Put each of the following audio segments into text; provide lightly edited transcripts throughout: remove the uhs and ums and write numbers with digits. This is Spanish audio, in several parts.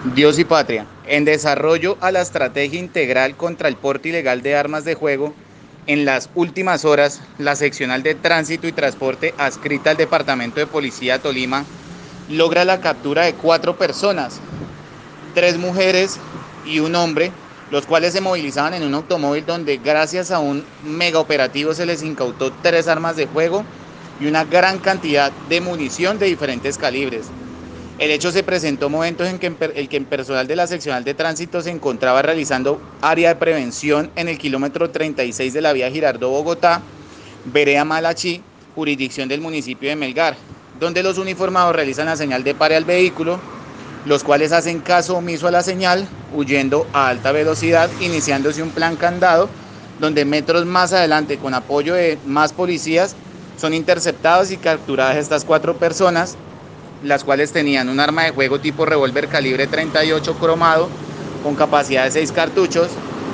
Dios y Patria, en desarrollo a la estrategia integral contra el porte ilegal de armas de juego, en las últimas horas, la seccional de tránsito y transporte adscrita al Departamento de Policía Tolima logra la captura de 4 personas, 3 mujeres y un hombre, los cuales se movilizaban en un automóvil donde gracias a un mega operativo se les incautó 3 armas de fuego y una gran cantidad de munición de diferentes calibres. El hecho se presentó momentos en que el personal de la seccional de tránsito se encontraba realizando área de prevención en el kilómetro 36 de la vía Girardot-Bogotá, vereda Malachí, jurisdicción del municipio de Melgar, donde los uniformados realizan la señal de pare al vehículo, los cuales hacen caso omiso a la señal, huyendo a alta velocidad, iniciándose un plan candado, donde metros más adelante, con apoyo de más policías, son interceptadas y capturadas estas 4 personas, las cuales tenían un arma de juego tipo revólver calibre 38 cromado con capacidad de 6 cartuchos,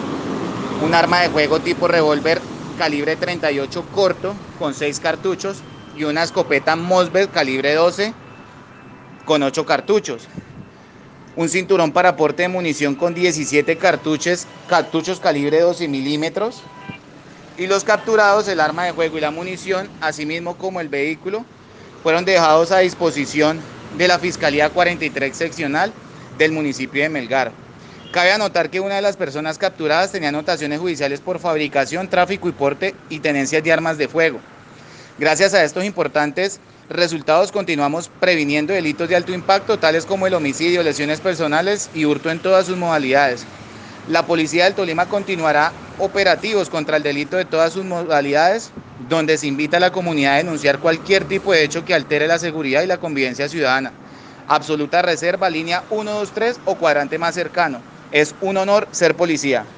un arma de juego tipo revólver calibre 38 corto con 6 cartuchos y una escopeta Mossberg calibre 12 con 8 cartuchos. Un cinturón para aporte de munición con 17 cartuchos calibre 12 milímetros. Y los capturados, el arma de juego y la munición, así mismo como el vehículo, fueron dejados a disposición de la Fiscalía 43 seccional del municipio de Melgar. Cabe anotar que una de las personas capturadas tenía anotaciones judiciales por fabricación, tráfico y porte y tenencias de armas de fuego. Gracias a estos importantes resultados continuamos previniendo delitos de alto impacto, tales como el homicidio, lesiones personales y hurto en todas sus modalidades. La Policía del Tolima continuará operativos contra el delito de todas sus modalidades, donde se invita a la comunidad a denunciar cualquier tipo de hecho que altere la seguridad y la convivencia ciudadana. Absoluta reserva, línea 123 o cuadrante más cercano. Es un honor ser policía.